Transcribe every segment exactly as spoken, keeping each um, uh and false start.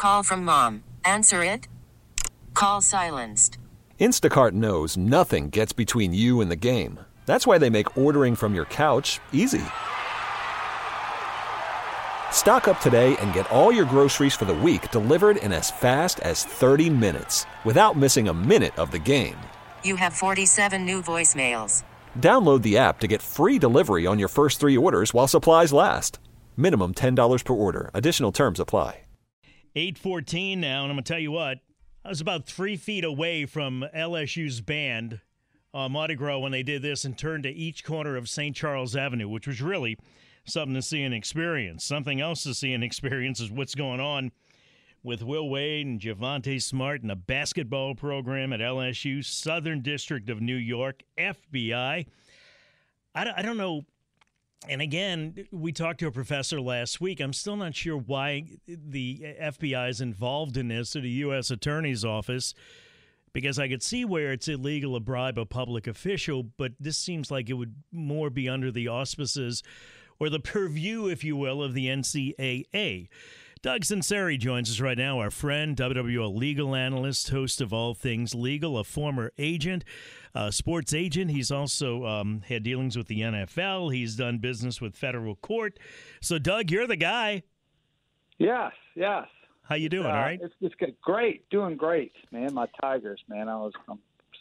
Call from mom. Answer it. Call silenced. Instacart knows nothing gets between you and the game. That's why they make ordering from your couch easy. Stock up today and get all your groceries for the week delivered in as fast as thirty minutes without missing a minute of the game. You have forty-seven new voicemails. Download the app to get free delivery on your first three orders while supplies last. Minimum ten dollars per order. Additional terms apply. eight fourteen now, and I'm going to tell you what, I was about three feet away from L S U's band, uh, Mardi Gras, when they did this and turned to each corner of Saint Charles Avenue, which was really something to see and experience. Something else to see and experience is what's going on with Will Wade and Javonte Smart and the basketball program at L S U, Southern District of New York, F B I. I don't, I don't know. And again, we talked to a professor last week. I'm still not sure why the F B I is involved in this, or the U S Attorney's Office, because I could see where it's illegal to bribe a public official, but this seems like it would more be under the auspices or the purview, if you will, of the N C A A. Doug Sinceri joins us right now, our friend, W W L legal analyst, host of All Things Legal, a former agent, uh, sports agent. He's also um, had dealings with the N F L. He's done business with federal court. So, Doug, you're the guy. Yes, yes. How you doing, uh, all right? It's, it's good. Great, doing great, man. My Tigers, man. I was, um,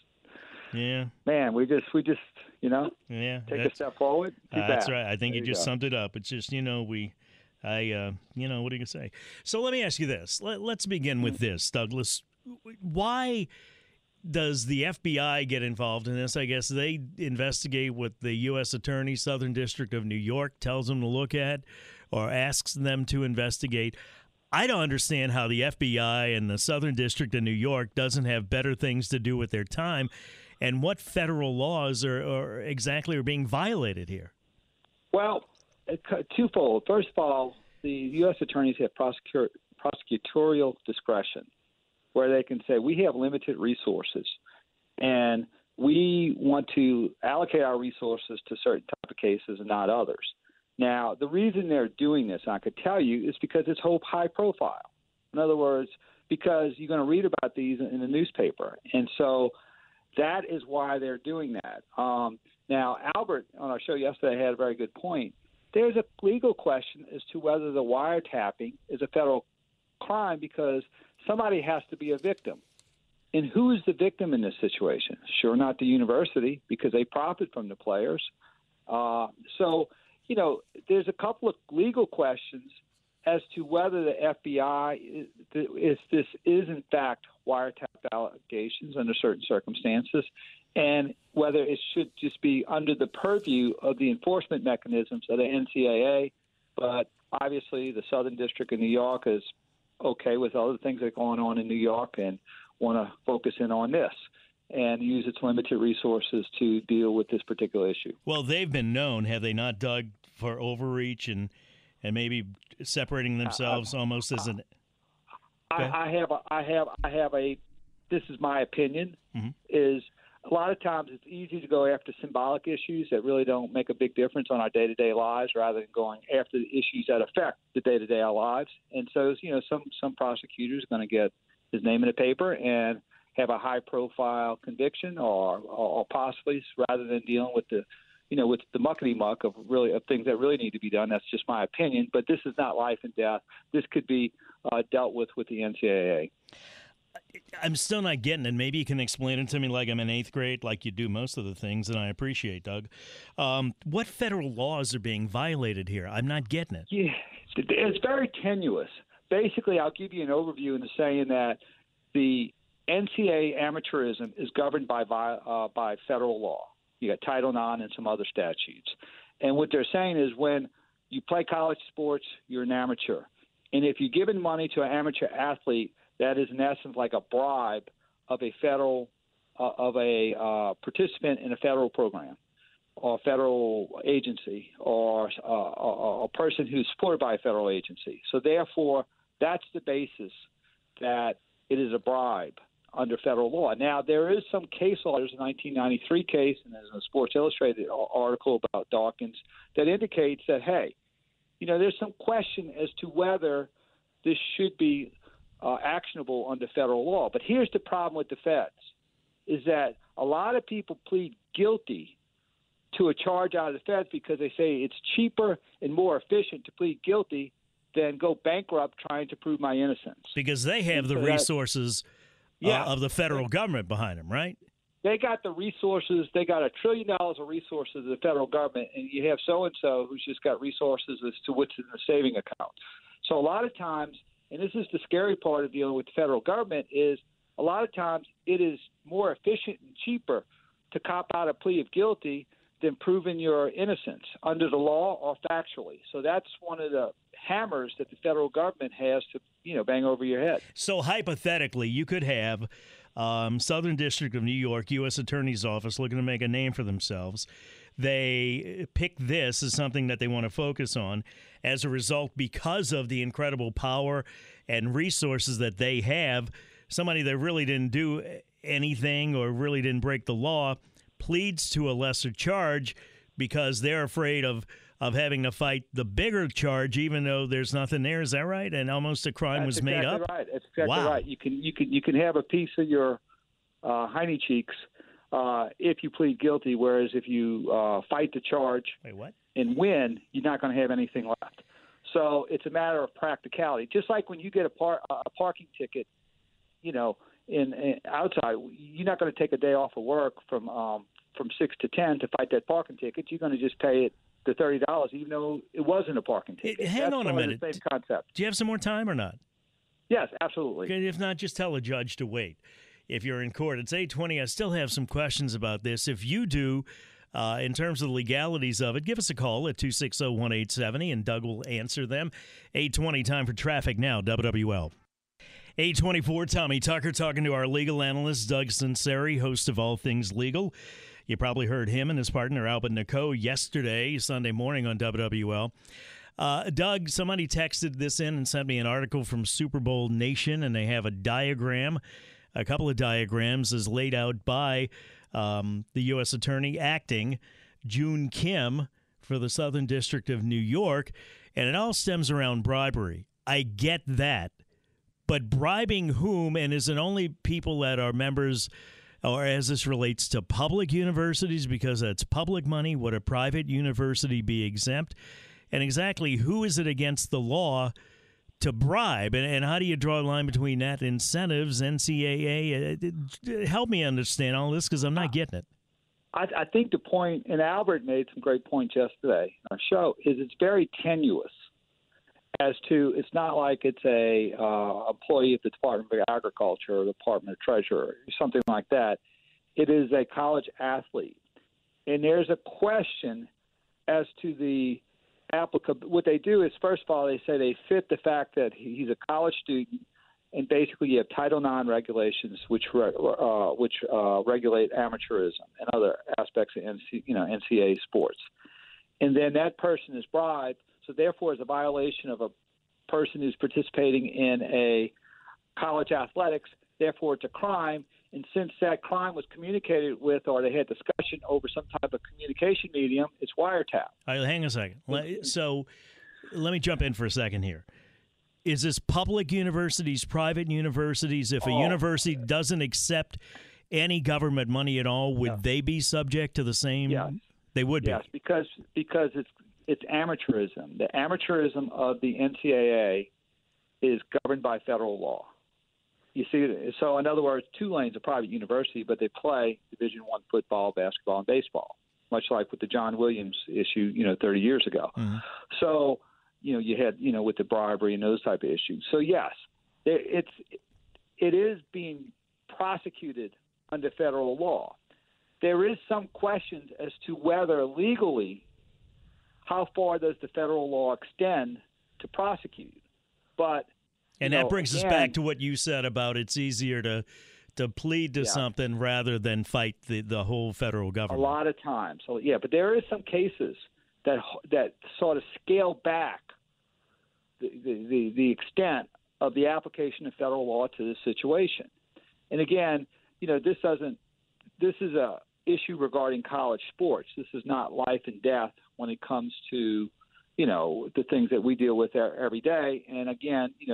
yeah. Man, we just, we just, you know, yeah, take a step forward. Uh, that's right. I think there you you just go. summed it up. It's just, you know, we... I, uh, you know, what are you going to say? So let me ask you this. Let, let's begin with this, Douglas. Why does the F B I get involved in this? I guess they investigate what the U S Attorney, Southern District of New York, tells them to look at or asks them to investigate. I don't understand how the F B I and the Southern District of New York doesn't have better things to do with their time, and what federal laws are, are exactly are being violated here. Well, twofold. First of all, the U S attorneys have prosecu- prosecutorial discretion, where they can say, we have limited resources, and we want to allocate our resources to certain type of cases and not others. Now, the reason they're doing this, I could tell you, is because it's whole high profile. In other words, because you're going to read about these in the newspaper. And so that is why they're doing that. Um, now, Albert, on our show yesterday, had a very good point. There's a legal question as to whether the wiretapping is a federal crime, because somebody has to be a victim. And who is the victim in this situation? Sure, not the university, because they profit from the players. Uh, so, you know, there's a couple of legal questions as to whether the F B I, is, is this is in fact wiretap allegations under certain circumstances, and whether it should just be under the purview of the enforcement mechanisms of the N C A A. But obviously the Southern District of New York is okay with other things that are going on in New York and want to focus in on this and use its limited resources to deal with this particular issue. Well, they've been known, have they not, Doug, for overreach and and maybe separating themselves I, I, almost as an. I, I have, a, I have, I have a. This is my opinion. Mm-hmm. Is a lot of times it's easy to go after symbolic issues that really don't make a big difference on our day-to-day lives, rather than going after the issues that affect the day-to-day our lives. And so, you know, some some prosecutors are going to get his name in the paper and have a high-profile conviction, or, or, or possibly, rather than dealing with the, you know, with the muckety muck of really of things that really need to be done. That's just my opinion. But this is not life and death. This could be uh, dealt with with the N C A A. I'm still not getting it. Maybe you can explain it to me like I'm in eighth grade, like you do most of the things, and I appreciate, Doug. Um, what federal laws are being violated here? I'm not getting it. Yeah, it's very tenuous. Basically, I'll give you an overview in the saying that the N C A A amateurism is governed by uh, by federal law. You got Title nine and some other statutes. And what they're saying is when you play college sports, you're an amateur. And if you're giving money to an amateur athlete, that is in essence like a bribe of a federal uh, of a uh, participant in a federal program or federal agency or uh, a, a person who's supported by a federal agency. So therefore, that's the basis that it is a bribe under federal law. Now, there is some case law. There's a nineteen ninety-three case, and there's a Sports Illustrated article about Dawkins that indicates that, hey, you know, there's some question as to whether this should be uh, actionable under federal law. But here's the problem with the feds, is that a lot of people plead guilty to a charge out of the feds because they say it's cheaper and more efficient to plead guilty than go bankrupt trying to prove my innocence. Because they have the so that, resources yeah, uh, of the federal government behind them, right? They got the resources. They got a trillion dollars of resources of the federal government, and you have so-and-so who's just got resources as to what's in the saving account. So a lot of times, and this is the scary part of dealing with the federal government, is a lot of times it is more efficient and cheaper to cop out a plea of guilty than proving your innocence under the law or factually. So that's one of the hammers that the federal government has to, you know, bang over your head. So hypothetically, you could have um, Southern District of New York, U S Attorney's Office, looking to make a name for themselves. They pick this as something that they want to focus on. As a result, because of the incredible power and resources that they have, somebody that really didn't do anything or really didn't break the law pleads to a lesser charge because they're afraid of of having to fight the bigger charge, even though there's nothing there. Is that right? And almost a crime That's was made exactly up. Right. That's exactly wow. right. You can you can you can have a piece of your uh, hiney cheeks uh, if you plead guilty, whereas if you uh, fight the charge Wait, what? and win, you're not going to have anything left. So it's a matter of practicality. Just like when you get a, par- a parking ticket, you know, in, in outside, you're not going to take a day off of work from um, from six to ten to fight that parking ticket. You're going to just pay it the thirty dollars, even though it wasn't a parking ticket. It, hang That's on a minute. The same concept. Do you have some more time or not? Yes, absolutely. Okay, if not, just tell a judge to wait. If you're in court, it's eight twenty. I still have some questions about this. If you do, uh, in terms of the legalities of it, give us a call at two six zero, one eight seven zero, and Doug will answer them. eight twenty, time for traffic now, W W L. eight twenty-four, Tommy Tucker talking to our legal analyst, Doug Sinceri, host of All Things Legal. You probably heard him and his partner, Albert Nicot, yesterday, Sunday morning on W W L. Uh, Doug, somebody texted this in and sent me an article from Super Bowl Nation, and they have a diagram, a couple of diagrams as laid out by um, the U S Attorney acting, June Kim, for the Southern District of New York, and it all stems around bribery. I get that, but bribing whom, and is it only people that are members, or as this relates to public universities, because that's public money, would a private university be exempt? And exactly who is it against the law to bribe? And, and how do you draw a line between that, incentives, N C A A? Help me understand all this, because I'm not getting it. I, I think the point, and Albert made some great points yesterday on our show, is it's very tenuous as to, it's not like it's a uh, employee of the Department of Agriculture or the Department of Treasury or something like that. It is a college athlete. And there's a question as to the applicable. What they do is, first of all, they say they fit the fact that he's a college student, and basically you have Title nine regulations which uh, which uh, regulate amateurism and other aspects of N C, you know, N C A A sports. And then that person is bribed, so therefore it's a violation of a person who's participating in a college athletics. Therefore, it's a crime. And since that crime was communicated with, or they had discussion over some type of communication medium, it's wiretap. All right, hang on a second. So let me jump in for a second here. Is this public universities, private universities? If a oh. university doesn't accept any government money at all, would yeah. they be subject to the same? Yes. They would be. Yes, because because it's it's amateurism. The amateurism of the N C A A is governed by federal law. You see, so in other words, Tulane's a private university, but they play Division One football, basketball, and baseball, much like with the John Williams issue, you know, thirty years ago. Mm-hmm. So, you know, you had, you know, with the bribery and those type of issues. So yes, it's it is being prosecuted under federal law. There is some questions as to whether legally, how far does the federal law extend to prosecute? But and you that know, brings again, us back to what you said about it's easier to to plead to yeah. something rather than fight the, the whole federal government. A lot of times. So yeah, but there is some cases that that sort of scale back the the, the, the extent of the application of federal law to this situation. And again, you know, this doesn't this is a issue regarding college sports. This is not life and death when it comes to, you know, the things that we deal with every day. And again, you know,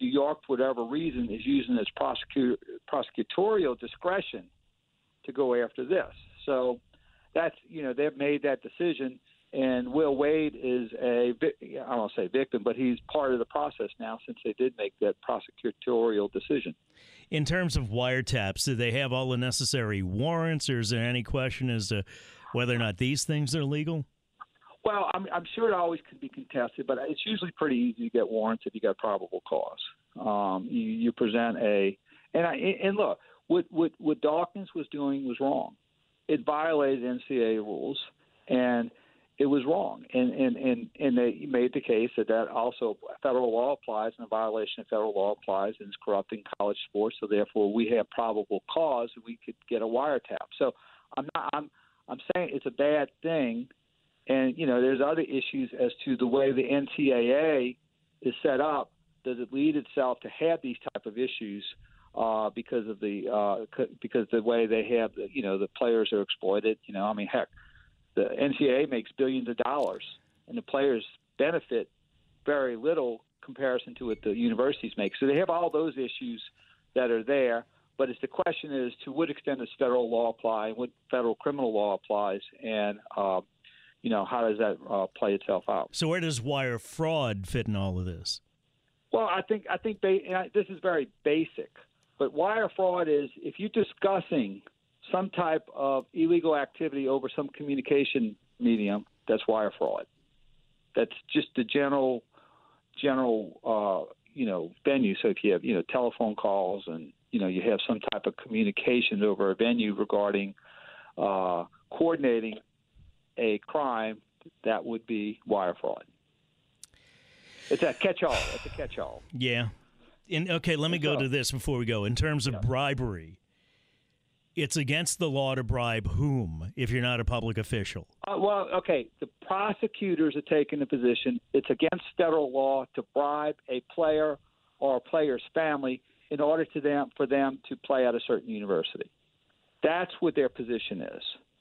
New York, for whatever reason, is using its prosecu- prosecutorial discretion to go after this. So that's, you know, they've made that decision, and Will Wade is a, I don't want to say victim, but he's part of the process now since they did make that prosecutorial decision. In terms of wiretaps, do they have all the necessary warrants, or is there any question as to whether or not these things are legal? Well, I'm, I'm sure it always can be contested, but it's usually pretty easy to get warrants if you got probable cause. Um, you, you present a and I, and look, what, what what Dawkins was doing was wrong. It violated N C A A rules, and it was wrong. And and, and, and they made the case that that also federal law applies, and a violation of federal law applies, and it's corrupting college sports. So therefore, we have probable cause, and we could get a wiretap. So I'm not I'm I'm saying it's a bad thing. And, you know, there's other issues as to the way the N C A A is set up. Does it lead itself to have these type of issues uh, because of the uh, because the way they have, the, you know, the players are exploited? You know, I mean, heck, the N C A A makes billions of dollars, and the players benefit very little comparison to what the universities make. So they have all those issues that are there. But it's the question is, to what extent does federal law apply, and what federal criminal law applies, and uh, you know, how does that uh, play itself out? So where does wire fraud fit in all of this? Well, I think I think ba- and I, this is very basic, but wire fraud is if you're discussing some type of illegal activity over some communication medium, that's wire fraud. That's just the general general uh, you know venue. So if you have you know telephone calls and you know you have some type of communication over a venue regarding uh, coordinating a crime, that would be wire fraud. It's a catch-all. It's a catch-all. Yeah. In, okay, let me go to this before we go. In terms of yeah. bribery, it's against the law to bribe whom if you're not a public official? Uh, well, okay, the prosecutors are taking the position it's against federal law to bribe a player or a player's family in order to them for them to play at a certain university. That's what their position is.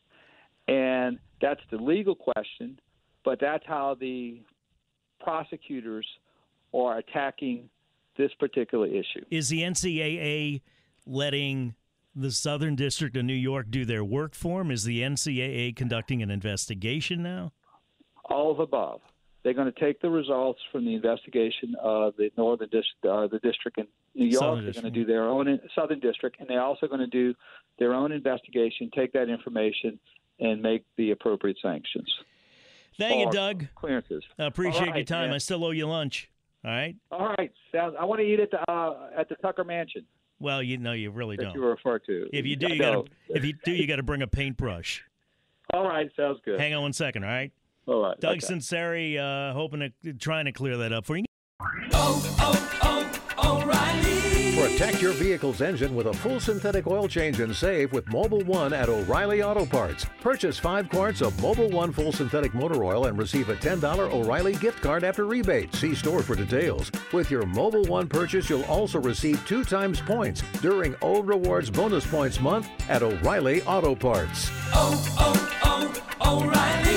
And that's the legal question, but that's how the prosecutors are attacking this particular issue. Is the N C A A letting the Southern District of New York do their work for them? Is the N C A A conducting an investigation now? All of above. They're going to take the results from the investigation of the Northern District, uh, the district in New York. Southern they're District. going to do their own Southern District, and they're also going to do their own investigation, take that information, and make the appropriate sanctions. Thank you, Doug. Clearances. I appreciate right, your time. man. I still owe you lunch. All right? All right. Sounds, I want to eat at the uh, at the Tucker Mansion. Well, you know, you really that don't. you refer to. If you do, you No. got to. If you do, you got to bring a paintbrush. All right. Sounds good. Hang on one second. All right. All right. Doug okay. Sinceri, uh, hoping to trying to clear that up for you. Oh, oh, oh, O'Reilly. Protect your vehicle's engine with a full synthetic oil change and save with Mobil One at O'Reilly Auto Parts. Purchase five quarts of Mobil One full synthetic motor oil and receive a ten dollars O'Reilly gift card after rebate. See store for details. With your Mobil One purchase, you'll also receive two times points during O Rewards Bonus Points Month at O'Reilly Auto Parts. Oh, oh, oh, O'Reilly.